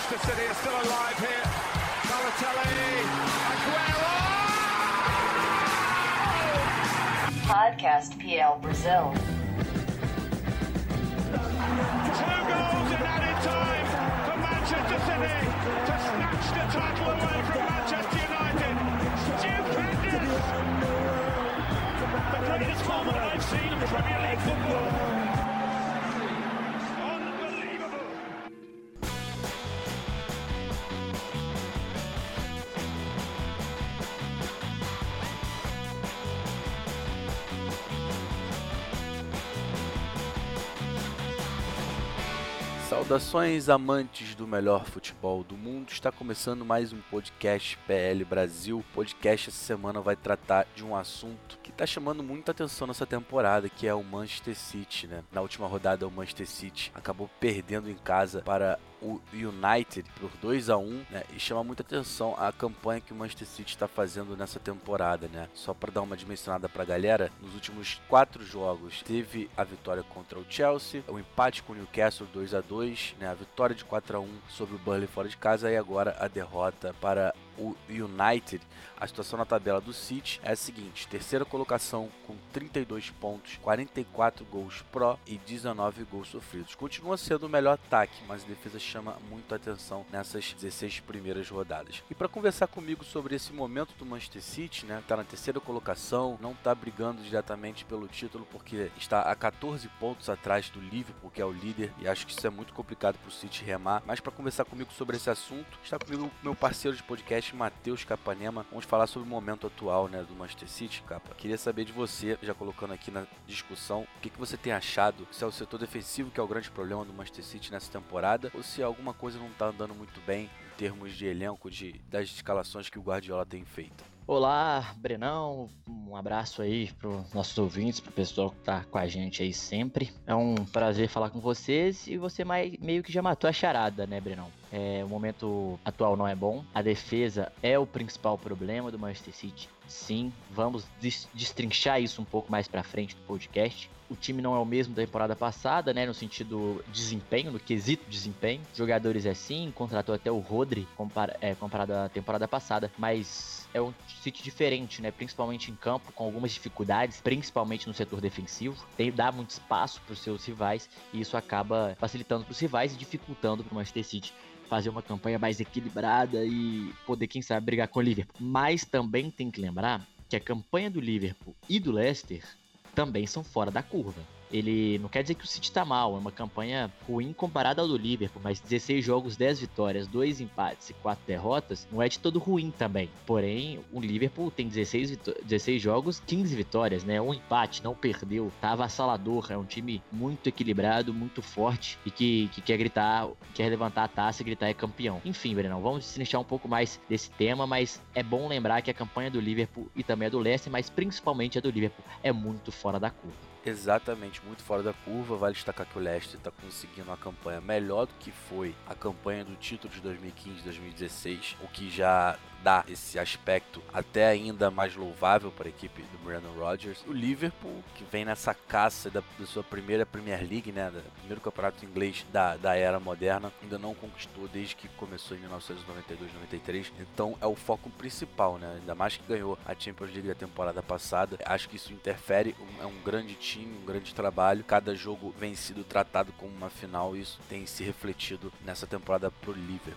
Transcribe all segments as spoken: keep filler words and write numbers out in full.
Manchester City are still alive here. Balotelli, Aguero! Podcast P L Brazil. Two goals in added time for Manchester City to snatch the title away from Manchester United. Stupendous! The greatest moment I've seen in Premier League football. Saudações amantes do melhor futebol do mundo, está começando mais um podcast P L Brasil. O podcast essa semana vai tratar de um assunto que está chamando muita atenção nessa temporada, que é o Manchester City, né? Na última rodada o Manchester City acabou perdendo em casa para o United por dois a um, né? E chama muita atenção a campanha que o Manchester City está fazendo nessa temporada, né? Só para dar uma dimensionada para a galera, nos últimos quatro jogos teve a vitória contra o Chelsea, o empate com o Newcastle dois a dois, né? A vitória de quatro a um sobre o Burnley fora de casa e agora a derrota para o United. A situação na tabela do City é a seguinte: terceira colocação com trinta e dois pontos, quarenta e quatro gols pró e dezenove gols sofridos. Continua sendo o melhor ataque, mas a defesa chama muito a atenção nessas dezesseis primeiras rodadas. E para conversar comigo sobre esse momento do Manchester City, né, tá na terceira colocação, não tá brigando diretamente pelo título porque está a quatorze pontos atrás do Liverpool, que é o líder, e acho que isso é muito complicado pro City remar. Mas para conversar comigo sobre esse assunto, está comigo meu parceiro de podcast, Matheus Capanema. Vamos falar sobre o momento atual, né, do Manchester City, Capa. Queria saber de você, já colocando aqui na discussão, o que, que você tem achado, se é o setor defensivo que é o grande problema do Manchester City nessa temporada, ou se alguma coisa não está andando muito bem em termos de elenco, de, das escalações que o Guardiola tem feito. Olá, Brenão, um abraço aí para os nossos ouvintes, para o pessoal que tá com a gente aí sempre. É um prazer falar com vocês e você mais, meio que já matou a charada, né, Brenão? É, o momento atual não é bom, a defesa é o principal problema do Manchester City. Sim, vamos des- destrinchar isso um pouco mais pra frente do podcast. O time não é o mesmo da temporada passada, né, no sentido desempenho, no quesito desempenho. Jogadores é sim, contratou até o Rodri compara- é, comparado à temporada passada, mas é um City diferente, né, principalmente em campo, com algumas dificuldades, principalmente no setor defensivo. Tem, dá muito espaço para os seus rivais e isso acaba facilitando para os rivais e dificultando para o Manchester City fazer uma campanha mais equilibrada e poder, quem sabe, brigar com o Liverpool. Mas também tem que lembrar que a campanha do Liverpool e do Leicester também são fora da curva. Ele não quer dizer que o City tá mal, é uma campanha ruim comparada ao do Liverpool, mas dezesseis jogos, dez vitórias, dois empates e quatro derrotas, não é de todo ruim também. Porém, o Liverpool tem dezesseis, dezesseis jogos, quinze vitórias, né? Um empate, não perdeu, tá avassalador, é um time muito equilibrado, muito forte e que, que quer gritar, quer levantar a taça e gritar é campeão. Enfim, Brenão, vamos destrinchar um pouco mais desse tema, mas é bom lembrar que a campanha do Liverpool e também a do Leicester, mas principalmente a do Liverpool, é muito fora da curva. Exatamente, muito fora da curva. Vale destacar que o Leicester está conseguindo uma campanha melhor do que foi a campanha do título de dois mil e quinze dois mil e dezesseis, o que já dá esse aspecto até ainda mais louvável para a equipe do Brendan Rodgers. O Liverpool, que vem nessa caça da, da sua primeira Premier League, né, do primeiro campeonato inglês da, da era moderna, ainda não conquistou desde que começou em mil novecentos e noventa e dois noventa e três, então é o foco principal, né, ainda mais que ganhou a Champions League da temporada passada. Acho que isso interfere, é um grande time, um grande trabalho, cada jogo vem sido tratado como uma final e isso tem se refletido nessa temporada pro Liverpool.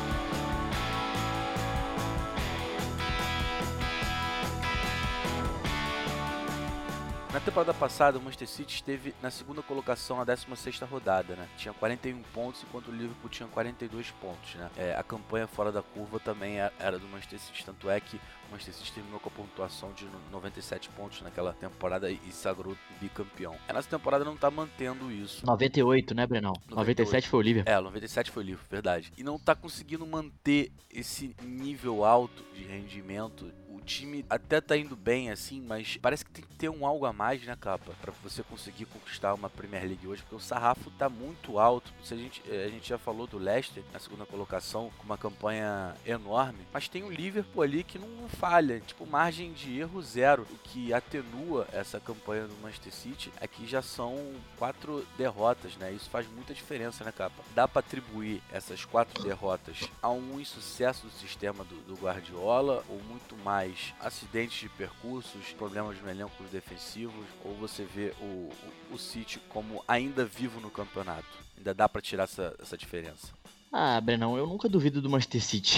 Na temporada passada, o Manchester City esteve na segunda colocação na décima sexta rodada, né? Tinha quarenta e um pontos, enquanto o Liverpool tinha quarenta e dois pontos, né? É, a campanha fora da curva também era do Manchester City, tanto é que o Manchester City terminou com a pontuação de noventa e sete pontos naquela temporada e sagrou bicampeão. Nessa temporada não tá mantendo isso. noventa e oito, né, Brenão? noventa e oito. noventa e sete foi o Liverpool. É, noventa e sete foi o Liverpool, verdade. E não tá conseguindo manter esse nível alto de rendimento. O time até tá indo bem, assim, mas parece que tem que ter um algo a mais, né, Capa? Pra você conseguir conquistar uma Premier League hoje, porque o sarrafo tá muito alto. Se a, gente, a gente já falou do Leicester na segunda colocação, com uma campanha enorme, mas tem o Liverpool ali que não falha, tipo, margem de erro zero. O que atenua essa campanha do Manchester City é que já são quatro derrotas, né? Isso faz muita diferença, né, Capa? Dá pra atribuir essas quatro derrotas a um insucesso do sistema do, do Guardiola, ou muito mais acidentes de percursos, problemas no elenco defensivos, ou você vê o, o, o City como ainda vivo no campeonato? Ainda dá pra tirar essa, essa diferença? Ah, Brenão, eu nunca duvido do Manchester City,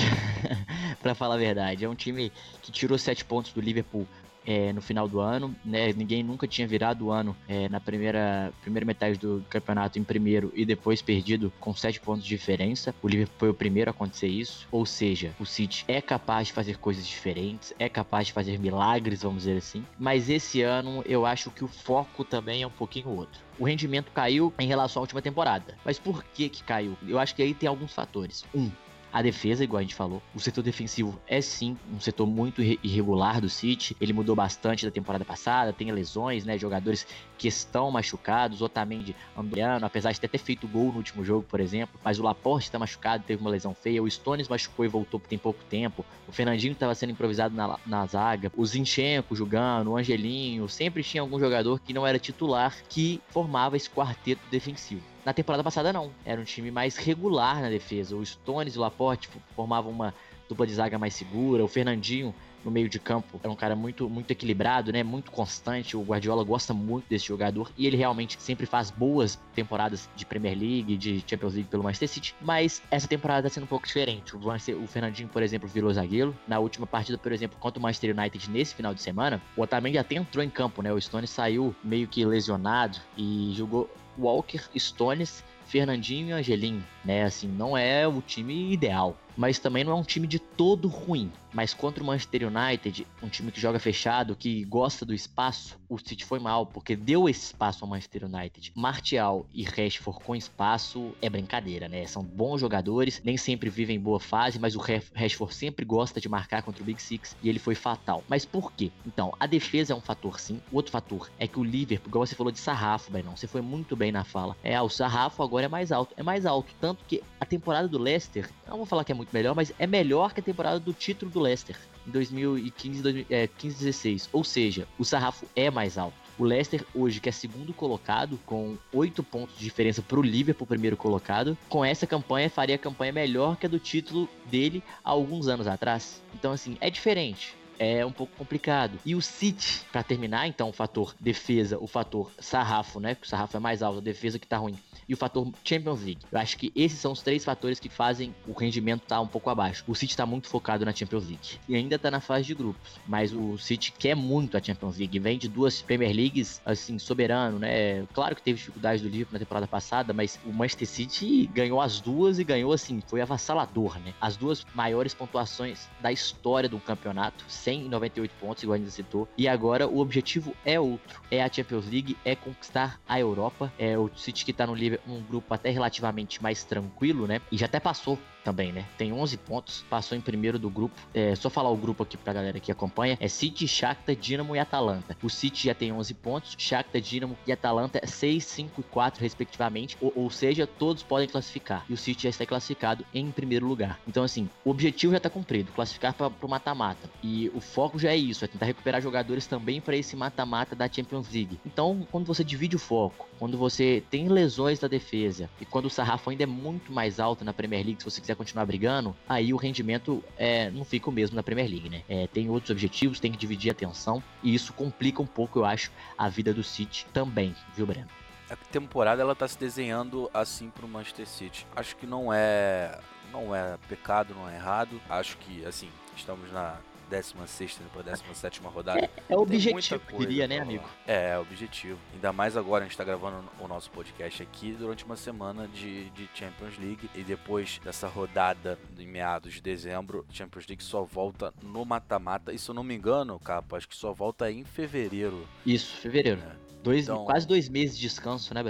pra falar a verdade. É um time que tirou sete pontos do Liverpool É, no final do ano, né? Ninguém nunca tinha virado o ano é, na primeira, primeira metade do campeonato em primeiro e depois perdido com sete pontos de diferença. O Liverpool foi o primeiro a acontecer isso, ou seja, o City é capaz de fazer coisas diferentes, é capaz de fazer milagres, vamos dizer assim, mas esse ano eu acho que o foco também é um pouquinho outro. O rendimento caiu em relação à última temporada, mas por que que caiu? Eu acho que aí tem alguns fatores. Um, a defesa, igual a gente falou, o setor defensivo é sim um setor muito irregular do City, ele mudou bastante da temporada passada, tem lesões, né, jogadores que estão machucados, Otamendi, Andriano, apesar de ter, ter feito gol no último jogo, por exemplo, mas o Laporte está machucado, teve uma lesão feia, o Stones machucou e voltou tem pouco tempo, o Fernandinho estava sendo improvisado na, na zaga, o Zinchenko jogando, o Angelinho, sempre tinha algum jogador que não era titular, que formava esse quarteto defensivo. Na temporada passada não, era um time mais regular na defesa, o Stones e o Laporte formavam uma dupla de zaga mais segura, o Fernandinho no meio de campo era um cara muito, muito equilibrado, né, muito constante, o Guardiola gosta muito desse jogador e ele realmente sempre faz boas temporadas de Premier League, de Champions League pelo Manchester City, mas essa temporada está sendo um pouco diferente. O, o Fernandinho, por exemplo, virou zagueiro, na última partida, por exemplo, contra o Manchester United nesse final de semana, o Otamendi até entrou em campo, né, o Stones saiu meio que lesionado e jogou Walker, Stones, Fernandinho e Angelinho, né, assim, não é o time ideal, mas também não é um time de todo ruim. Mas contra o Manchester United, um time que joga fechado, que gosta do espaço, o City foi mal, porque deu esse espaço ao Manchester United. Martial e Rashford com espaço é brincadeira, né? São bons jogadores, nem sempre vivem boa fase, mas o Rashford sempre gosta de marcar contra o Big Six e ele foi fatal. Mas por quê? Então, a defesa é um fator sim. O outro fator é que o Liverpool, igual você falou de sarrafo, Benão, você foi muito bem na fala. É, o sarrafo agora é mais alto. É mais alto, tanto que a temporada do Leicester, não vou falar que é muito melhor, mas é melhor que a temporada do título do Leicester em dois mil e quinze, dezesseis, ou seja, o sarrafo é mais alto. O Leicester hoje, que é segundo colocado, com oito pontos de diferença para o Liverpool, primeiro colocado, com essa campanha faria a campanha melhor que a do título dele há alguns anos atrás. Então assim, é diferente. É um pouco complicado. E o City, para terminar, então, o fator defesa, o fator sarrafo, né? Que o sarrafo é mais alto, a defesa que tá ruim. E o fator Champions League. Eu acho que esses são os três fatores que fazem o rendimento estar tá um pouco abaixo. O City tá muito focado na Champions League. E ainda tá na fase de grupos. Mas o City quer muito a Champions League. Vem de duas Premier Leagues, assim, soberano, né? Claro que teve dificuldades do Liverpool na temporada passada, mas o Manchester City ganhou as duas e ganhou, assim, foi avassalador, né? As duas maiores pontuações da história do campeonato, cem e noventa e oito pontos, igual a gente citou. E agora o objetivo é outro. É a Champions League, é conquistar a Europa. É o City que tá no Liverpool, um grupo até relativamente mais tranquilo, né? E já até passou também, né? Tem onze pontos, passou em primeiro do grupo. É só falar o grupo aqui pra galera que acompanha. É City, Shakhtar, Dinamo e Atalanta. O City já tem onze pontos, Shakhtar, Dinamo e Atalanta seis, cinco e quatro respectivamente. Ou, ou seja, todos podem classificar. E o City já está classificado em primeiro lugar. Então assim, o objetivo já tá cumprido, classificar para o mata-mata. E o foco já é isso, é tentar recuperar jogadores também para esse mata-mata da Champions League. Então, quando você divide o foco, quando você tem lesões da defesa e quando o sarrafo ainda é muito mais alto na Premier League, se você quiser continuar brigando, aí o rendimento é, não fica o mesmo na Premier League, né? É, tem outros objetivos, tem que dividir a atenção e isso complica um pouco, eu acho, a vida do City também, viu, Breno? A temporada ela tá se desenhando assim pro Manchester City. Acho que não é, não é pecado, não é errado. Acho que, assim, estamos na décima sexta para décima sétima rodada. É, é o objetivo, eu diria, né, amigo? É, é o objetivo. Ainda mais agora, a gente tá gravando o nosso podcast aqui durante uma semana de, de Champions League e depois dessa rodada em meados de dezembro, Champions League só volta no mata-mata. E se eu não me engano, Capa, acho que só volta em fevereiro. Isso, fevereiro. É. Dois, Então, quase dois meses de descanso, né, Breno?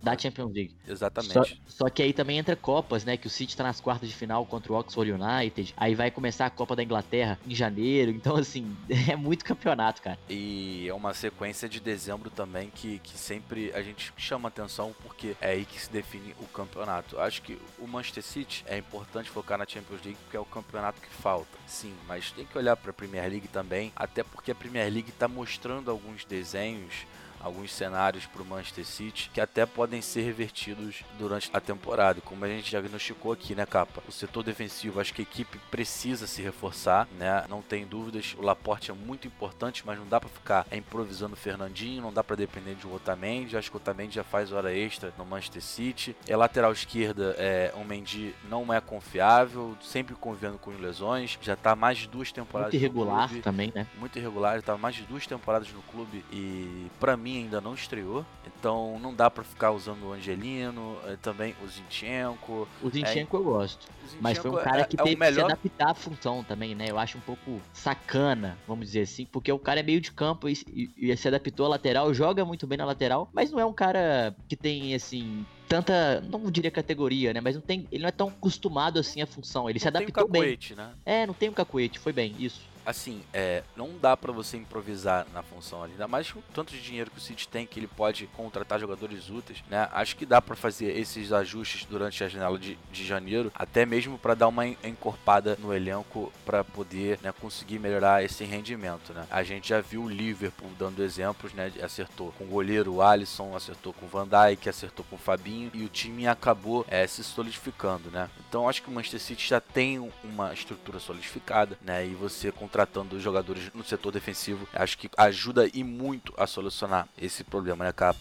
da Champions League. Exatamente. Só, só que aí também entra Copas, né? Que o City tá nas quartas de final contra o Oxford United. Aí vai começar a Copa da Inglaterra em janeiro. Então, assim, é muito campeonato, cara. E é uma sequência de dezembro também que, que sempre a gente chama atenção, porque é aí que se define o campeonato. Acho que o Manchester City é importante focar na Champions League porque é o campeonato que falta. Sim, mas tem que olhar para a Premier League também, até porque a Premier League está mostrando alguns desenhos, alguns cenários para o Manchester City que até podem ser revertidos durante a temporada. Como a gente diagnosticou aqui, né, Capa? O setor defensivo, acho que a equipe precisa se reforçar, né? Não tem dúvidas. O Laporte é muito importante, mas não dá para ficar improvisando o Fernandinho, não dá para depender de um Otamendi. Acho que o Otamendi já faz hora extra no Manchester City. É lateral esquerda, é, o Mendy não é confiável, sempre convivendo com lesões. Já tá mais de duas temporadas muito irregular no clube. Também, né? Muito irregular, tá mais de duas temporadas no clube e para mim ainda não estreou, então não dá pra ficar usando o Angelino, também o Zinchenko. O Zinchenko é, eu gosto, Zinchenko mas foi um cara é, que é teve melhor... que se adaptar à função também, né? Eu acho um pouco sacana, vamos dizer assim, porque o cara é meio de campo e, e, e se adaptou à lateral, joga muito bem na lateral, mas não é um cara que tem, assim... tanta, não diria categoria, né, mas não tem, ele não é tão acostumado assim à função, ele não se adaptou tem um cacuete, bem. Né? É, não tem um cacuete, foi bem, isso. Assim, é, não dá pra você improvisar na função ali, ainda mais com o tanto de dinheiro que o City tem, que ele pode contratar jogadores úteis, né? Acho que dá pra fazer esses ajustes durante a janela de, de janeiro, até mesmo pra dar uma encorpada no elenco pra poder, né, conseguir melhorar esse rendimento, né? A gente já viu o Liverpool dando exemplos, né? Acertou com o goleiro o Alisson, acertou com o Van Dijk, acertou com o Fabinho e o time acabou é, se solidificando, né? Então acho que o Manchester City já tem uma estrutura solidificada, né? E você contratando jogadores no setor defensivo, acho que ajuda e muito a solucionar esse problema, né, Capa?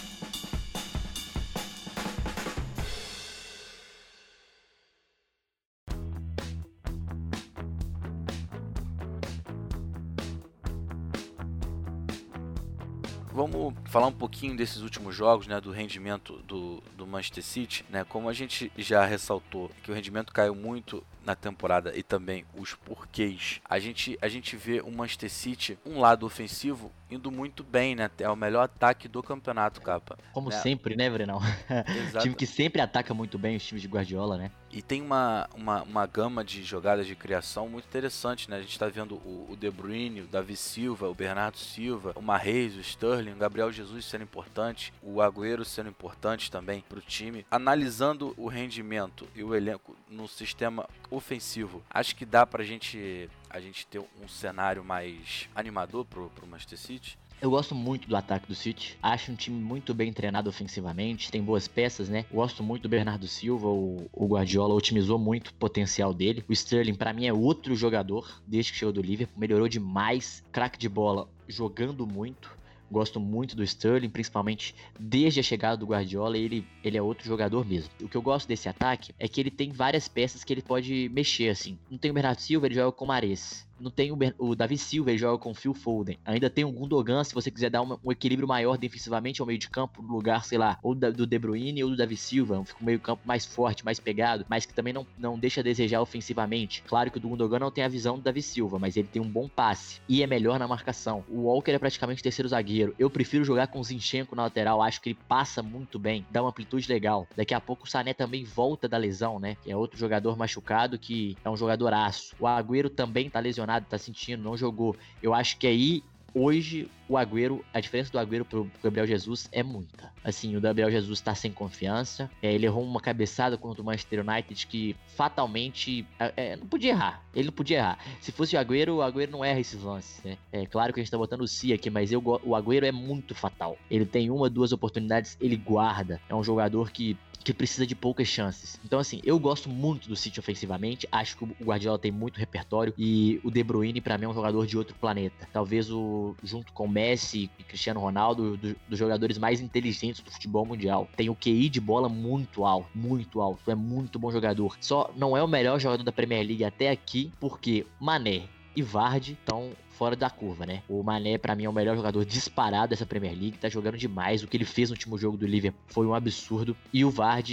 Vamos falar um pouquinho desses últimos jogos, né, do rendimento do, do Manchester City, né? Como a gente já ressaltou que o rendimento caiu muito na temporada e também os porquês, a gente, a gente vê o Manchester City, um lado ofensivo, indo muito bem, né? É o melhor ataque do campeonato, Capa. Como né? sempre, né, Brenão? Time que sempre ataca muito bem os times de Guardiola, né? E tem uma, uma, uma gama de jogadas de criação muito interessante, né? A gente tá vendo o, o De Bruyne, o Davi Silva, o Bernardo Silva, o Mahrez, o Sterling, o Gabriel Jesus sendo importante, o Agüero sendo importante também pro time. Analisando o rendimento e o elenco no sistema ofensivo, acho que dá pra gente, a gente ter um cenário mais animador pro, pro Manchester City. Eu gosto muito do ataque do City, acho um time muito bem treinado ofensivamente, tem boas peças, né? Gosto muito do Bernardo Silva, o, o Guardiola otimizou muito o potencial dele. O Sterling, pra mim, é outro jogador, desde que chegou do Liverpool, melhorou demais, craque de bola, jogando muito. Gosto muito do Sterling, principalmente desde a chegada do Guardiola, ele, ele é outro jogador mesmo. O que eu gosto desse ataque é que ele tem várias peças que ele pode mexer, assim. Não tem o Bernardo Silva, ele joga com o Mahrez. Não tem o, o Davi Silva, ele joga com o Phil Foden. Ainda tem o Gundogan, se você quiser dar uma, um equilíbrio maior defensivamente ao meio de campo, no lugar, sei lá, ou da, do De Bruyne ou do Davi Silva. Fica um meio campo mais forte, mais pegado, mas que também não, não deixa a desejar ofensivamente. Claro que o do Gundogan não tem a visão do Davi Silva, mas ele tem um bom passe e é melhor na marcação. O Walker é praticamente terceiro zagueiro. Eu prefiro jogar com o Zinchenko na lateral, acho que ele passa muito bem, dá uma amplitude legal. Daqui a pouco o Sané também volta da lesão, né? Que é outro jogador machucado que é um jogador aço. O Agüero também tá lesionado, tá sentindo, não jogou. Eu acho que aí, hoje, o Agüero, a diferença do Agüero pro Gabriel Jesus é muita. Assim, o Gabriel Jesus tá sem confiança, é, ele errou uma cabeçada contra o Manchester United que fatalmente é, não podia errar, ele não podia errar. Se fosse o Agüero, o Agüero não erra esses lances, né? É claro que a gente tá botando o Si aqui, mas eu, o Agüero é muito fatal. Ele tem uma, duas oportunidades, ele guarda. É um jogador que que precisa de poucas chances. Então, assim, eu gosto muito do City ofensivamente, acho que o Guardiola tem muito repertório e o De Bruyne, pra mim, é um jogador de outro planeta. Talvez, o, junto com o Messi e Cristiano Ronaldo, do, dos jogadores mais inteligentes do futebol mundial. Tem o Q I de bola muito alto, muito alto, é muito bom jogador. Só não é o melhor jogador da Premier League até aqui, porque Mané e Vardy estão fora da curva, né? O Mané, pra mim, é o melhor jogador disparado dessa Premier League, tá jogando demais. O que ele fez no último jogo do Liverpool foi um absurdo. E o Vardy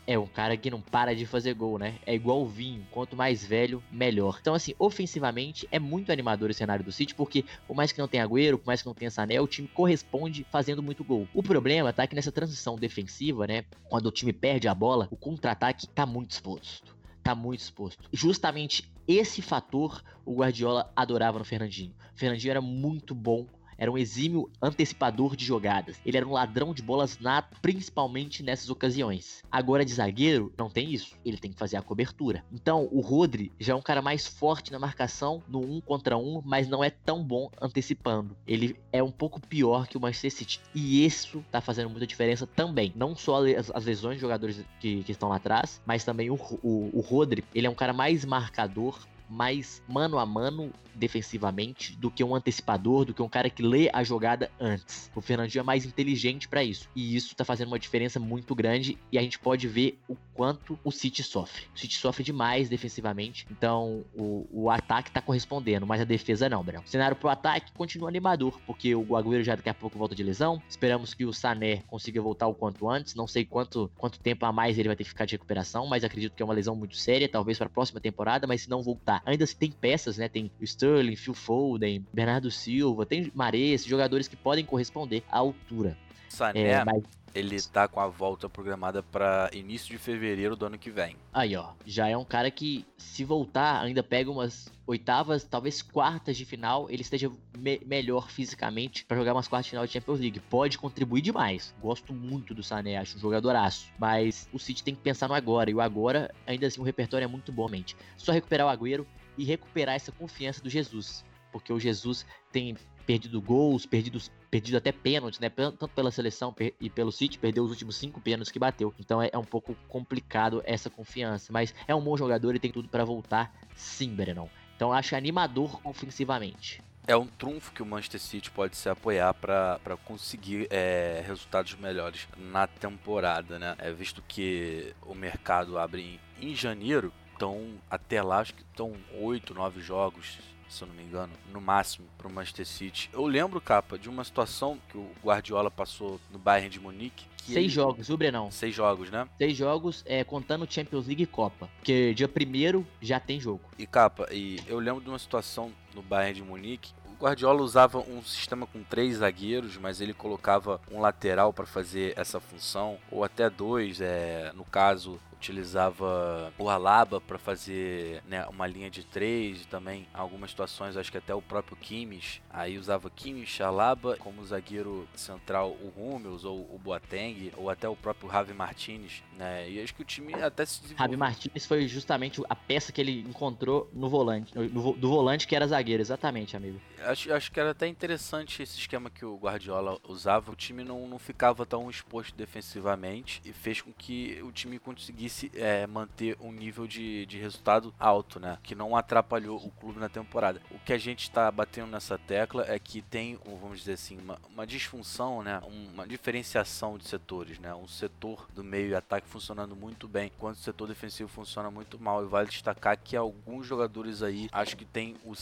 é um cara que não para de fazer gol, né? É igual o vinho, quanto mais velho, melhor. Então, assim, ofensivamente, é muito animador o cenário do City, porque por mais que não tenha Agüero, por mais que não tenha Sané, o time corresponde fazendo muito gol. O problema tá que nessa transição defensiva, né, quando o time perde a bola, o contra-ataque tá muito exposto. Tá muito exposto. Justamente esse fator o Guardiola adorava no Fernandinho. O Fernandinho era muito bom, era um exímio antecipador de jogadas. Ele era um ladrão de bolas nato, principalmente nessas ocasiões. Agora de zagueiro, não tem isso. Ele tem que fazer a cobertura. Então, o Rodri já é um cara mais forte na marcação, no um contra um, mas não é tão bom antecipando. Ele é um pouco pior que o Manchester City. E isso tá fazendo muita diferença também. Não só as, as lesões de jogadores que, que estão lá atrás, mas também o, o, o Rodri, ele é um cara mais marcador, mais mano a mano defensivamente do que um antecipador, do que um cara que lê a jogada antes. O Fernandinho é mais inteligente para isso, e isso tá fazendo uma diferença muito grande, e a gente pode ver o quanto o City sofre. O City sofre demais defensivamente, então o, o ataque tá correspondendo, mas a defesa não, Brão. O cenário pro ataque continua animador, porque o Agüero já daqui a pouco volta de lesão, esperamos que o Sané consiga voltar o quanto antes, não sei quanto, quanto tempo a mais ele vai ter que ficar de recuperação, mas acredito que é uma lesão muito séria, talvez para a próxima temporada, mas se não voltar, ainda se tem peças, né, tem o Sterling, Phil Foden, Bernardo Silva, tem Mahrez, jogadores que podem corresponder à altura. Sané, é, mas... ele tá com a volta programada para início de fevereiro do ano que vem. Aí, ó, já é um cara que, se voltar, ainda pega umas oitavas, talvez quartas de final, ele esteja me- melhor fisicamente para jogar umas quartas de final de Champions League. Pode contribuir demais. Gosto muito do Sané, acho um jogadoraço. Mas o City tem que pensar no agora, e o agora, ainda assim, o repertório é muito bom, mente. Só recuperar o Agüero e recuperar essa confiança do Jesus, porque o Jesus tem perdido gols, perdido, perdido até pênaltis, né? Tanto pela seleção e pelo City, perdeu os últimos cinco pênaltis que bateu. Então é, é um pouco complicado essa confiança, mas é um bom jogador e tem tudo para voltar, sim, Brenão. Então acho animador ofensivamente. É um trunfo que o Manchester City pode se apoiar para conseguir é, resultados melhores na temporada, né? É, visto que o mercado abre em, em janeiro, então até lá acho que estão oito, nove jogos, se eu não me engano, no máximo para o Manchester City. Eu lembro, Capa, de uma situação que o Guardiola passou no Bayern de Munique. Que Seis ele... jogos, viu, Brenão? Seis jogos, né? Seis jogos, é, contando Champions League e Copa. Porque dia primeiro já tem jogo. E, Capa, e eu lembro de uma situação no Bayern de Munique. O Guardiola usava um sistema com três zagueiros, mas ele colocava um lateral para fazer essa função, ou até dois, é, no caso utilizava o Alaba para fazer, né, uma linha de três, e também em algumas situações acho que até o próprio Kimmich, aí usava Kimmich, Alaba, como zagueiro central o Hummels ou o Boateng, ou até o próprio Javi Martinez, né, e acho que o time até se desenvolveu. Javi Martinez foi justamente a peça que ele encontrou no volante, no, do volante que era zagueiro, exatamente, amigo. Acho, acho que era até interessante esse esquema que o Guardiola usava, o time não, não ficava tão exposto defensivamente e fez com que o time conseguisse É, manter um nível de, de resultado alto, né? Que não atrapalhou o clube na temporada. O que a gente está batendo nessa tecla é que tem, vamos dizer assim, uma, uma disfunção, né? Uma diferenciação de setores, né? Um setor do meio e ataque funcionando muito bem, enquanto o setor defensivo funciona muito mal. E vale destacar que alguns jogadores aí, acho que tem o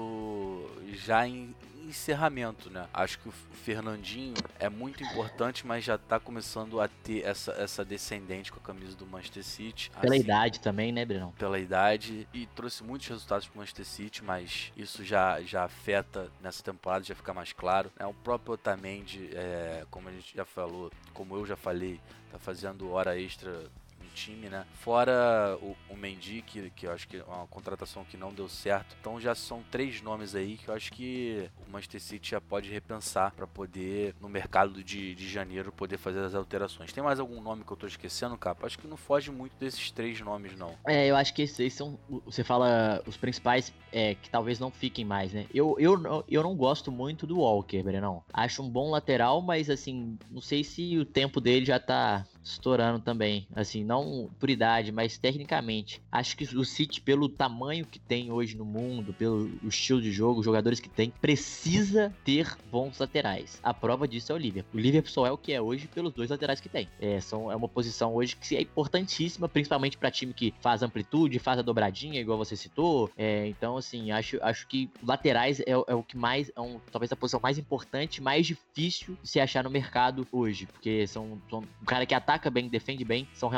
ciclo já em encerramento, né? Acho que o Fernandinho é muito importante, mas já tá começando a ter essa, essa descendente com a camisa do Manchester City. Pela assim, idade também, né, Brunão? Pela idade, e trouxe muitos resultados pro Manchester City, mas isso já, já afeta nessa temporada, já fica mais claro. É, o próprio Otamendi, é, como a gente já falou, como eu já falei, tá fazendo hora extra no time, né? Fora o, o Mendy, que, que eu acho que é uma contratação que não deu certo. Então já são três nomes aí que eu acho que o Manchester City já pode repensar para poder, no mercado de, de janeiro, poder fazer as alterações. Tem mais algum nome que eu tô esquecendo, Capa? Acho que não foge muito desses três nomes, não. É, eu acho que esses são, você fala, os principais é, que talvez não fiquem mais, né? Eu, eu, eu não gosto muito do Walker, Brenão. Acho um bom lateral, mas assim, não sei se o tempo dele já tá estourando também, assim, não por idade, mas tecnicamente. Acho que o City, pelo tamanho que tem hoje no mundo, pelo estilo de jogo, os jogadores que tem, precisa ter bons laterais. A prova disso é o Liverpool. O Liverpool só é o que é hoje pelos dois laterais que tem. É, são, é uma posição hoje que é importantíssima, principalmente para time que faz amplitude, faz a dobradinha, igual você citou. É, então, assim, acho, acho que laterais é, é o que mais, é um, talvez a posição mais importante, mais difícil de se achar no mercado hoje, porque são, são um cara que ataca bem, defende bem, são realmente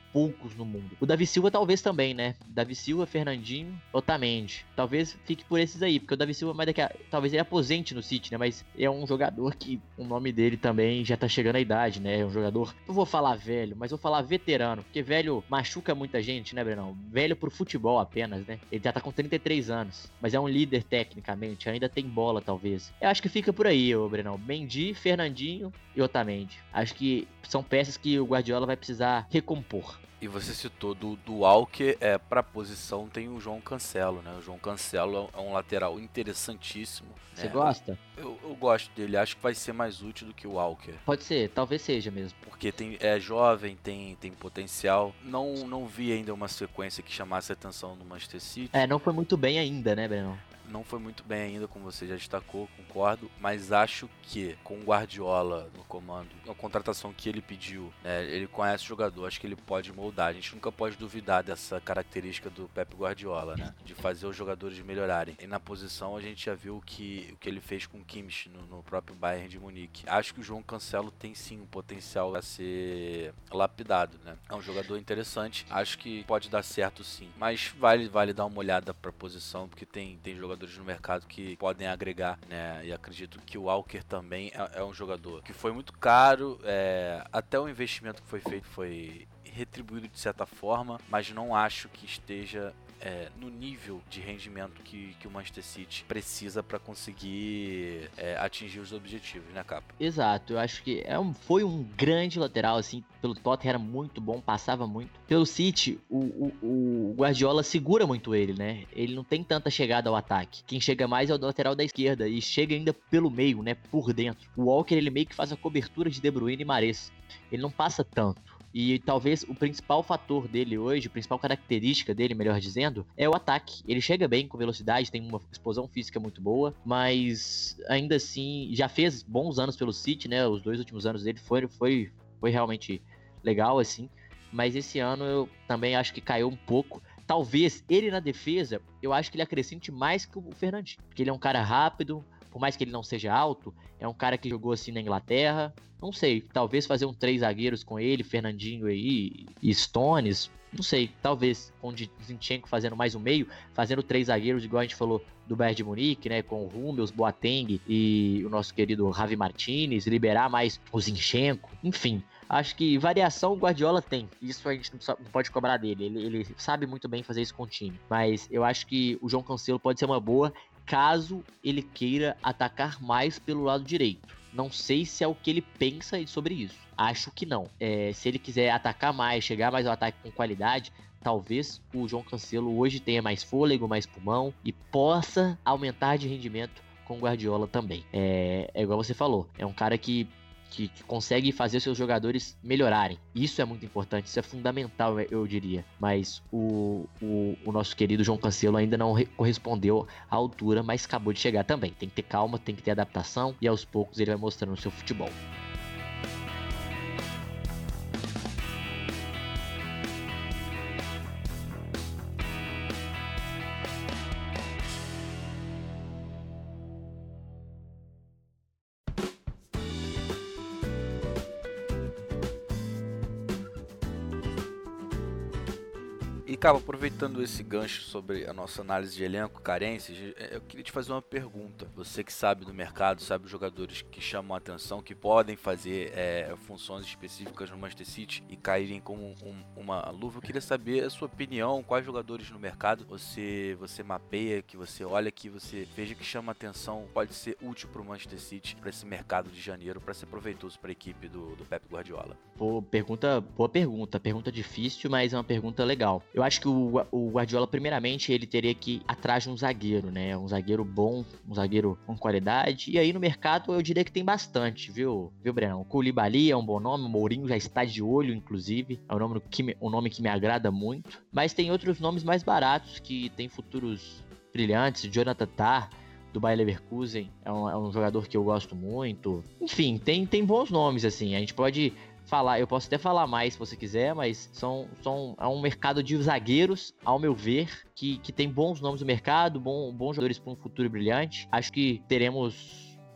poucos no mundo. O Davi Silva talvez também, né? Davi Silva, Fernandinho, Otamendi. Talvez fique por esses aí, porque o Davi Silva, mais daqui a... talvez ele aposente no City, né? Mas é um jogador que o nome dele também já tá chegando à idade, né? É um jogador, não vou falar velho, mas vou falar veterano, porque velho machuca muita gente, né, Brenão? Velho pro futebol apenas, né? Ele já tá com trinta e três anos, mas é um líder tecnicamente, ainda tem bola, talvez. Eu acho que fica por aí, ô Brenão. Mendy, Fernandinho e Otamendi. Acho que são peças que o Guardiola vai precisar recompor. E você citou do, do Walker, é, para a posição tem o João Cancelo, né? O João Cancelo é um lateral interessantíssimo. Você né? gosta? Eu, eu gosto dele, acho que vai ser mais útil do que o Walker. Pode ser, talvez seja mesmo. Porque tem, é jovem, tem, tem potencial. Não, não vi ainda uma sequência que chamasse a atenção no Manchester City. É, não foi muito bem ainda, né, Brenão? Não foi muito bem ainda, como você já destacou, concordo, mas acho que com o Guardiola no comando, a contratação que ele pediu, né, ele conhece o jogador, acho que ele pode moldar. A gente nunca pode duvidar dessa característica do Pep Guardiola, né, de fazer os jogadores melhorarem. E na posição a gente já viu o que, o que ele fez com o Kimmich no, no próprio Bayern de Munique. Acho que o João Cancelo tem sim um potencial a ser lapidado, né. É um jogador interessante, acho que pode dar certo sim, mas vale, vale dar uma olhada para a posição, porque tem, tem jogadores no mercado que podem agregar, né? E acredito que o Walker também é, é um jogador que foi muito caro, é, até o investimento que foi feito foi retribuído de certa forma, mas não acho que esteja é, no nível de rendimento que, que o Manchester City precisa para conseguir é, atingir os objetivos, né, Capa? Exato, eu acho que é um, foi um grande lateral, assim, pelo Tottenham era muito bom, passava muito. Pelo City, o, o, o Guardiola segura muito ele, né? Ele não tem tanta chegada ao ataque. Quem chega mais é o lateral da esquerda e chega ainda pelo meio, né, por dentro. O Walker, ele meio que faz a cobertura de De Bruyne e Mahrez. Ele não passa tanto. E talvez o principal fator dele hoje, a principal característica dele, melhor dizendo, é o ataque. Ele chega bem com velocidade, tem uma explosão física muito boa, mas ainda assim já fez bons anos pelo City, né? Os dois últimos anos dele foi, foi, foi realmente legal, assim. Mas esse ano eu também acho que caiu um pouco. Talvez ele na defesa, eu acho que ele acrescente mais que o Fernandinho, porque ele é um cara rápido. Por mais que ele não seja alto, é um cara que jogou assim na Inglaterra. Não sei, talvez fazer um três zagueiros com ele, Fernandinho aí e Stones. Não sei, talvez com o Zinchenko fazendo mais um meio, fazendo três zagueiros, igual a gente falou do Bayern de Munique, né? Com o Hummels, Boateng e o nosso querido Javi Martinez, liberar mais o Zinchenko. Enfim, acho que variação o Guardiola tem. Isso a gente não pode cobrar dele. Ele, ele sabe muito bem fazer isso com o time. Mas eu acho que o João Cancelo pode ser uma boa, caso ele queira atacar mais pelo lado direito. Não sei se é o que ele pensa sobre isso. Acho que não. É, se ele quiser atacar mais, chegar mais ao ataque com qualidade, talvez o João Cancelo hoje tenha mais fôlego, mais pulmão e possa aumentar de rendimento com o Guardiola também. É, é igual você falou, é um cara que Que, que consegue fazer seus jogadores melhorarem. Isso é muito importante, isso é fundamental, eu diria. Mas o, o, o nosso querido João Cancelo ainda não re- correspondeu à altura, mas acabou de chegar também. Tem que ter calma, tem que ter adaptação e aos poucos ele vai mostrando o seu futebol. E, cara, aproveitando esse gancho sobre a nossa análise de elenco, carências, eu queria te fazer uma pergunta. Você que sabe do mercado, sabe os jogadores que chamam a atenção, que podem fazer é, funções específicas no Manchester City e caírem como um, uma luva. Eu queria saber a sua opinião, quais jogadores no mercado você, você mapeia, que você olha, que você veja que chama a atenção, pode ser útil para o Manchester City, para esse mercado de janeiro, para ser proveitoso para a equipe do, do Pep Guardiola. Pô, pergunta, boa pergunta, pergunta difícil, mas é uma pergunta legal. Eu acho que o, o Guardiola, primeiramente, ele teria que ir atrás de um zagueiro, né? Um zagueiro bom, um zagueiro com qualidade. E aí no mercado eu diria que tem bastante, viu, viu, Breno? O Koulibaly é um bom nome, o Mourinho já está de olho, inclusive. É um nome que me, um nome que me agrada muito. Mas tem outros nomes mais baratos que tem futuros brilhantes. Jonathan Tah, do Bayer Leverkusen, é um, é um jogador que eu gosto muito. Enfim, tem, tem bons nomes, assim. A gente pode falar, eu posso até falar mais se você quiser, mas são, são, é um mercado de zagueiros, ao meu ver, que, que tem bons nomes no mercado, bom, bons jogadores para um futuro brilhante. Acho que teremos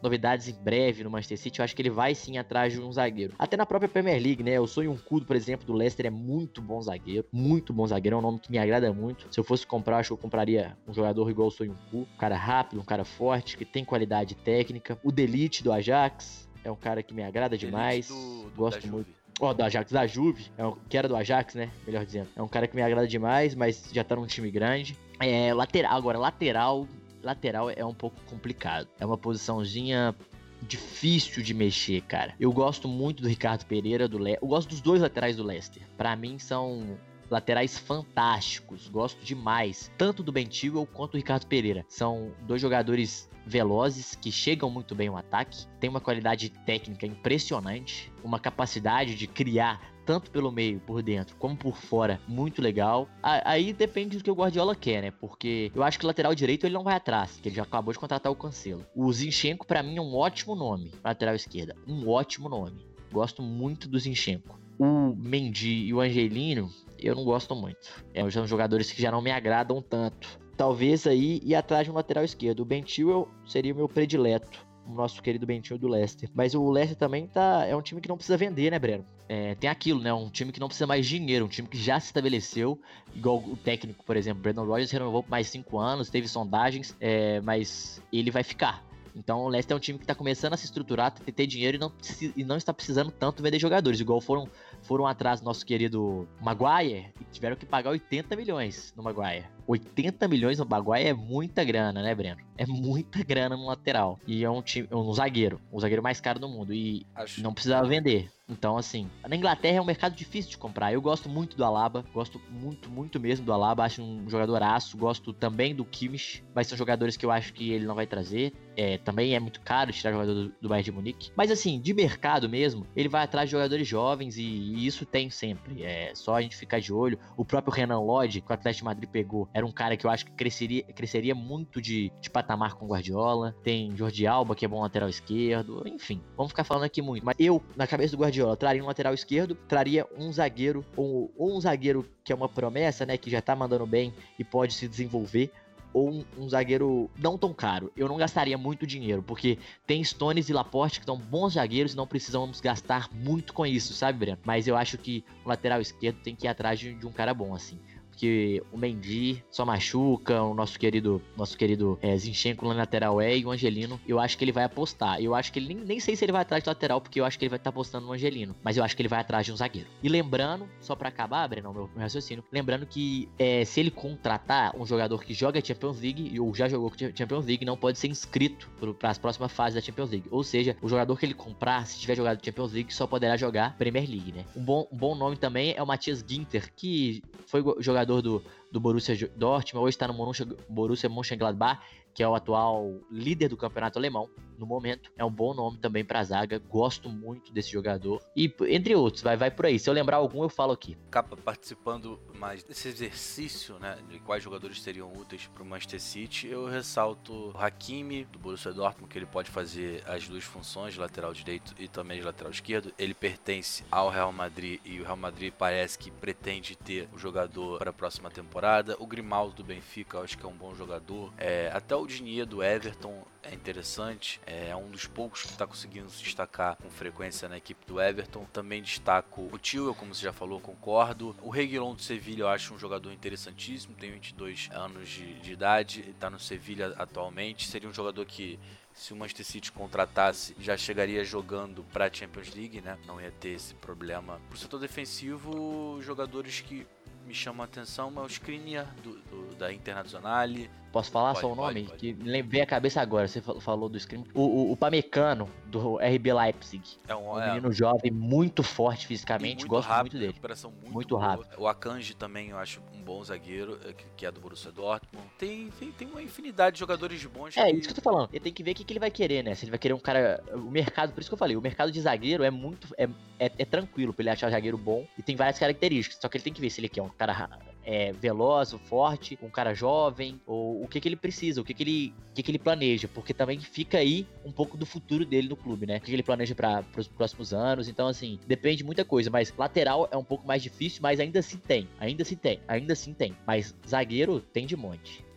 novidades em breve no Manchester City, eu acho que ele vai sim atrás de um zagueiro. Até na própria Premier League, né? O Soyuncu, por exemplo, do Leicester é muito bom zagueiro, muito bom zagueiro, é um nome que me agrada muito. Se eu fosse comprar, acho que eu compraria um jogador igual o Soyuncu, um cara rápido, um cara forte, que tem qualidade técnica. O De Ligt do Ajax é um cara que me agrada demais, do, do gosto muito. Ó, oh, do Ajax, da Juve, é um, que era do Ajax, né, melhor dizendo. É um cara que me agrada demais, mas já tá num time grande. É, lateral, agora, lateral, lateral é um pouco complicado. É uma posiçãozinha difícil de mexer, cara. Eu gosto muito do Ricardo Pereira, do Le... Eu gosto dos dois laterais do Leicester. Pra mim, são laterais fantásticos. Gosto demais. Tanto do Ben Chilwell quanto do Ricardo Pereira. São dois jogadores velozes, que chegam muito bem no ataque, tem uma qualidade técnica impressionante, uma capacidade de criar tanto pelo meio, por dentro, como por fora, muito legal. Aí depende do que o Guardiola quer, né? Porque eu acho que o lateral direito ele não vai atrás, que ele já acabou de contratar o Cancelo. O Zinchenko, pra mim, é um ótimo nome. Lateral esquerda, um ótimo nome. Gosto muito do Zinchenko. O Mendy e o Angelino, eu não gosto muito. É, são jogadores que já não me agradam tanto. Talvez aí ir atrás de um lateral esquerdo. O Ben Chilwell seria o meu predileto, o nosso querido Ben Chilwell do Leicester. Mas o Leicester também tá, é um time que não precisa vender, né, Breno? É, tem aquilo, né? Um time que não precisa mais de dinheiro, um time que já se estabeleceu, igual o técnico, por exemplo, Brendan Rodgers renovou por mais cinco anos, teve sondagens, é, mas ele vai ficar. Então o Leicester é um time que tá começando a se estruturar, ter dinheiro e não, e não está precisando tanto vender jogadores, igual foram, foram atrás do nosso querido Maguire e tiveram que pagar oitenta milhões no Maguire. oitenta milhões no Maguire é muita grana, né, Breno? É muita grana no lateral. E é um time, um zagueiro, o zagueiro mais caro do mundo. E Acho... não precisava vender. Então, assim, na Inglaterra é um mercado difícil de comprar. Eu gosto muito do Alaba, gosto muito, muito mesmo do Alaba. Acho um jogadoraço. Gosto também do Kimmich, mas são jogadores que eu acho que ele não vai trazer. É, também é muito caro tirar jogador do, do Bayern de Munique. Mas, assim, de mercado mesmo, ele vai atrás de jogadores jovens e, e isso tem sempre. É só a gente ficar de olho. O próprio Renan Lodge, que o Atlético de Madrid pegou, era um cara que eu acho que cresceria, cresceria muito de, de patamar com o Guardiola. Tem Jordi Alba, que é bom lateral esquerdo. Enfim, vamos ficar falando aqui muito. Mas eu, na cabeça do Guardiola, traria um lateral esquerdo, traria um zagueiro, ou, ou um zagueiro que é uma promessa, né, que já tá mandando bem e pode se desenvolver, ou um, um zagueiro não tão caro. Eu não gastaria muito dinheiro, porque tem Stones e Laporte que são bons zagueiros e não precisamos gastar muito com isso, sabe, Breno? Mas eu acho que o lateral esquerdo tem que ir atrás de, de um cara bom, assim. Porque o Mendy só machuca, o nosso querido, nosso querido é, Zinchenko na lateral é, e o Angelino, eu acho que ele vai apostar. Eu acho que ele, nem, nem sei se ele vai atrás do lateral, porque eu acho que ele vai estar tá apostando no Angelino. Mas eu acho que ele vai atrás de um zagueiro. E lembrando, só pra acabar, Breno, meu, meu raciocínio, lembrando que é, se ele contratar um jogador que joga Champions League, ou já jogou Champions League, não pode ser inscrito para as próximas fases da Champions League. Ou seja, o jogador que ele comprar, se tiver jogado Champions League, só poderá jogar Premier League, né? Um bom, um bom nome também é o Matthias Ginter, que foi jogador Do, do Borussia Dortmund, hoje está no Borussia Mönchengladbach, que é o atual líder do campeonato alemão, no momento. É um bom nome também para a zaga, gosto muito desse jogador. E entre outros, vai, vai por aí. Se eu lembrar algum, eu falo aqui. Acaba participando mais desse exercício, né, de quais jogadores seriam úteis para o Manchester City, eu ressalto o Hakimi, do Borussia Dortmund, que ele pode fazer as duas funções, de lateral direito e também de lateral esquerdo. Ele pertence ao Real Madrid e o Real Madrid parece que pretende ter o jogador para a próxima temporada. O Grimaldo do Benfica, eu acho que é um bom jogador. É, até o Digne do Everton é interessante, é um dos poucos que está conseguindo se destacar com frequência na equipe do Everton. Também destaco o Chilwell, como você já falou, concordo. O Reguilón do Sevilha eu acho um jogador interessantíssimo, tem vinte e dois anos de, de idade, está no Sevilha atualmente. Seria um jogador que, se o Manchester City contratasse, já chegaria jogando para a Champions League, né? Não ia ter esse problema. Pro setor defensivo, jogadores que me chamam a atenção é o Skriniar do, do, da Internazionale. Posso falar pode, só o nome? Pode, pode. Que lembrei a cabeça agora, você falou do Skriniar. O, o, o Pamecano, do R B Leipzig. É um, um é, menino jovem, muito forte fisicamente, muito gosto rápido, muito dele. Recuperação muito, muito rápido. O Akanji também eu acho um bom zagueiro, que é do Borussia Dortmund. Tem, tem, tem uma infinidade de jogadores bons. É, que... isso que eu tô falando. Ele tem que ver o que, que ele vai querer, né? Se ele vai querer um cara... O mercado, por isso que eu falei, o mercado de zagueiro é muito... É, é, é tranquilo pra ele achar zagueiro bom e tem várias características. Só que ele tem que ver se ele quer um cara é, veloz, forte, um cara jovem, ou o que que ele precisa, o que que ele, o que que ele planeja, porque também fica aí um pouco do futuro dele no clube, né? O que que ele planeja para os próximos anos. Então, assim, depende de muita coisa, mas lateral é um pouco mais difícil, mas ainda assim tem, ainda assim tem, ainda assim tem. Mas zagueiro tem de monte.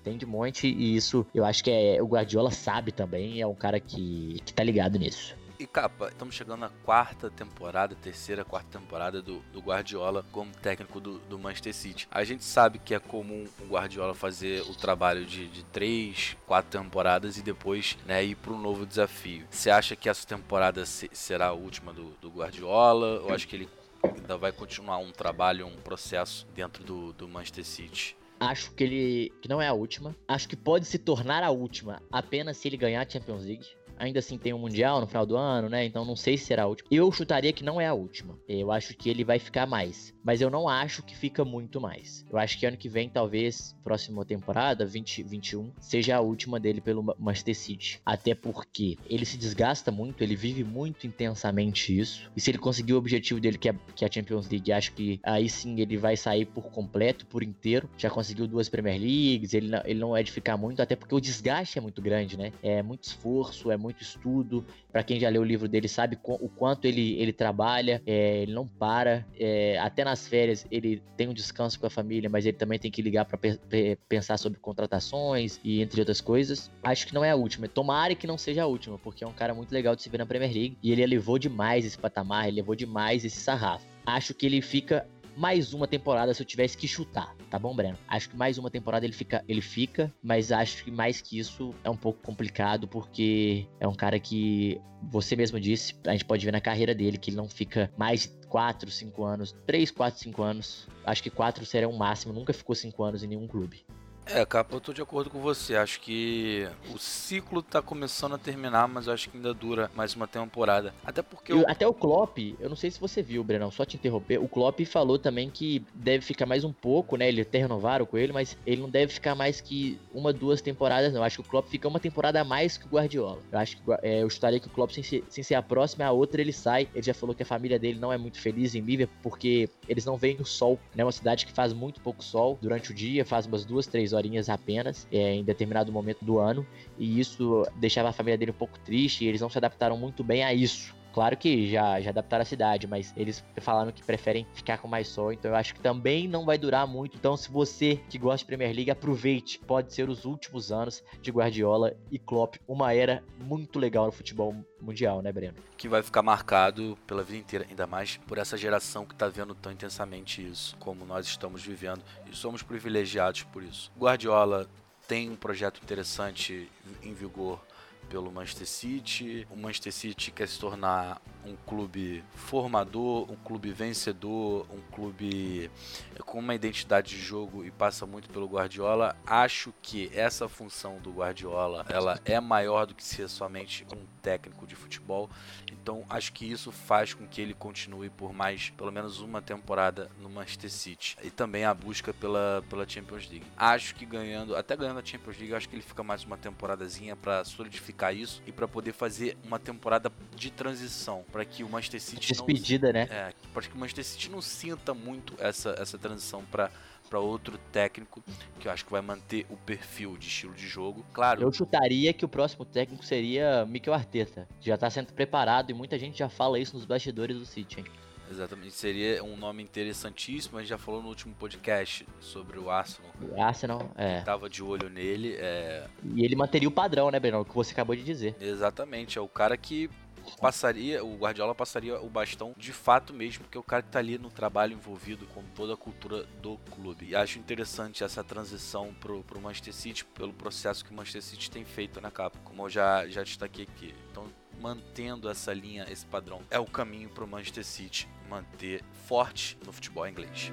tem de monte, e isso eu acho que é, o Guardiola sabe também, é um cara que, que tá ligado nisso. E Capa, estamos chegando na quarta temporada, terceira, quarta temporada do, do Guardiola como técnico do, do Manchester City. A gente sabe que é comum o Guardiola fazer o trabalho de, de três, quatro temporadas e depois, né, ir para um novo desafio. Você acha que essa temporada se, será a última do, do Guardiola? Ou acho que ele ainda vai continuar um trabalho, um processo dentro do, do Manchester City? Acho que ele que não é a última. Acho que pode se tornar a última apenas se ele ganhar a Champions League. Ainda assim tem um Mundial no final do ano, né? Então não sei se será a última. Eu chutaria que não é a última. Eu acho que ele vai ficar mais. Mas eu não acho que fica muito mais. Eu acho que ano que vem, talvez, próxima temporada, vinte, vinte e um, seja a última dele pelo Manchester City. Até porque ele se desgasta muito, ele vive muito intensamente isso. E se ele conseguir o objetivo dele, que é, que é a Champions League, acho que aí sim ele vai sair por completo, por inteiro. Já conseguiu duas Premier Leagues, ele não, ele não é de ficar muito, até porque o desgaste é muito grande, né? É muito esforço, é muito muito estudo. Para quem já leu o livro dele sabe o quanto ele, ele trabalha, é, ele não para, é, até nas férias ele tem um descanso com a família, mas ele também tem que ligar para pe- pe- pensar sobre contratações e entre outras coisas. Acho que não é a última, tomara que não seja a última, porque é um cara muito legal de se ver na Premier League e ele elevou demais esse patamar, ele elevou demais esse sarrafo. Acho que ele fica mais uma temporada se eu tivesse que chutar, tá bom, Breno? Acho que mais uma temporada ele fica, ele fica, mas acho que mais que isso é um pouco complicado, porque é um cara que, você mesmo disse, a gente pode ver na carreira dele que ele não fica mais de quatro, cinco anos, três, quatro, cinco anos. Acho que quatro seria o máximo, nunca ficou cinco anos em nenhum clube. É, Capa, eu tô de acordo com você. Acho que o ciclo tá começando a terminar, mas eu acho que ainda dura mais uma temporada. Até porque... Eu, eu... Até o Klopp, eu não sei se você viu, Brenão, só te interromper, o Klopp falou também que deve ficar mais um pouco, né? Ele até renovaram com ele, mas ele não deve ficar mais que uma, duas temporadas, não. Eu acho que o Klopp fica uma temporada a mais que o Guardiola. Eu acho que é, eu estaria que o Klopp, sem ser, sem ser a próxima, a outra ele sai. Ele já falou que a família dele não é muito feliz em Liverpool, porque eles não veem o sol, né? Uma cidade que faz muito pouco sol durante o dia, faz umas duas, três horinhas apenas. É, em determinado momento do ano, e isso deixava a família dele um pouco triste, e eles não se adaptaram muito bem a isso. Claro que já, já adaptaram a cidade, mas eles falaram que preferem ficar com mais sol, então eu acho que também não vai durar muito. Então, se você que gosta de Premier League, aproveite, pode ser os últimos anos de Guardiola e Klopp, uma era muito legal no futebol mundial, né, Breno? Que vai ficar marcado pela vida inteira, ainda mais por essa geração que está vendo tão intensamente isso, como nós estamos vivendo, e somos privilegiados por isso. Guardiola tem um projeto interessante em vigor pelo Manchester City. O Manchester City quer se tornar um clube formador, um clube vencedor, um clube com uma identidade de jogo, e passa muito pelo Guardiola. Acho que essa função do Guardiola, ela é maior do que ser somente um técnico de futebol. Então acho que isso faz com que ele continue por mais, pelo menos uma temporada no Manchester City. E também a busca pela, pela Champions League. Acho que ganhando, até ganhando a Champions League, acho que ele fica mais uma temporadazinha para solidificar isso e para poder fazer uma temporada de transição, para que o Manchester City despedida, não, né? É, para que o Manchester City não sinta muito essa, essa transição para para outro técnico, que eu acho que vai manter o perfil de estilo de jogo. Claro. Eu chutaria que o próximo técnico seria Mikel Arteta. Já está sendo preparado e muita gente já fala isso nos bastidores do City, hein? Exatamente, seria um nome interessantíssimo. A gente já falou no último podcast sobre o Arsenal. O Arsenal, é. Tava de olho nele. É... E ele manteria o padrão, né, Breno? O que você acabou de dizer. Exatamente, é o cara que passaria, o Guardiola passaria o bastão de fato mesmo, porque é o cara que tá ali no trabalho envolvido com toda a cultura do clube. E acho interessante essa transição pro, pro Manchester City, pelo processo que o Manchester City tem feito na capa, como eu já, já destaquei aqui. Então, mantendo essa linha, esse padrão, é o caminho pro Manchester City manter forte no futebol inglês.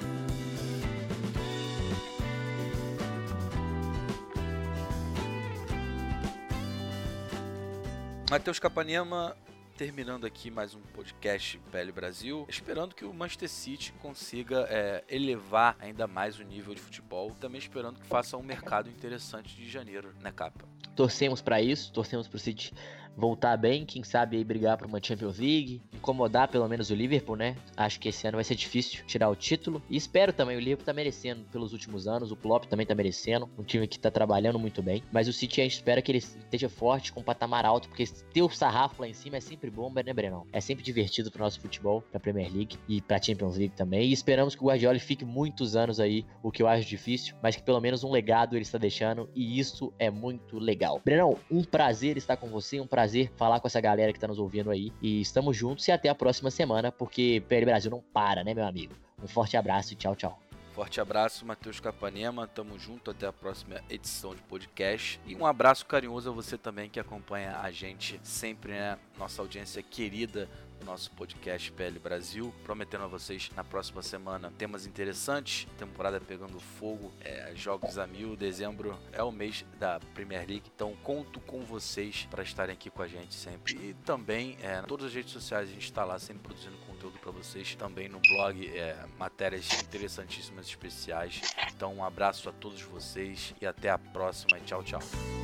Matheus Capanema, terminando aqui mais um podcast P L Brasil, esperando que o Manchester City consiga é, elevar ainda mais o nível de futebol, também esperando que faça um mercado interessante de janeiro, né, Capa? Torcemos para isso, torcemos para o City voltar bem, quem sabe aí brigar por uma Champions League, incomodar pelo menos o Liverpool, né? Acho que esse ano vai ser difícil tirar o título. E espero também, o Liverpool tá merecendo pelos últimos anos, o Klopp também tá merecendo, um time que tá trabalhando muito bem. Mas o City, a gente espera que ele esteja forte, com um patamar alto, porque ter o sarrafo lá em cima é sempre bom, né, Brenão? É sempre divertido pro nosso futebol, pra Premier League e pra Champions League também. E esperamos que o Guardiola fique muitos anos aí, o que eu acho difícil, mas que pelo menos um legado ele está deixando, e isso é muito legal. Brenão, um prazer estar com você, um prazer falar com essa galera que tá nos ouvindo aí, e estamos juntos e até a próxima semana, porque P L Brasil não para, né, meu amigo? Um forte abraço e tchau, tchau. Forte abraço, Matheus Capanema, tamo junto até a próxima edição de podcast, e um abraço carinhoso a você também que acompanha a gente sempre, né, nossa audiência querida, nosso podcast P L Brasil, prometendo a vocês na próxima semana temas interessantes, temporada pegando fogo, é, jogos a mil, dezembro é o mês da Premier League, então conto com vocês para estarem aqui com a gente sempre, e também é, em todas as redes sociais a gente está lá sempre produzindo conteúdo para vocês, também no blog, é, matérias interessantíssimas, especiais. Então um abraço a todos vocês e até a próxima, tchau, tchau.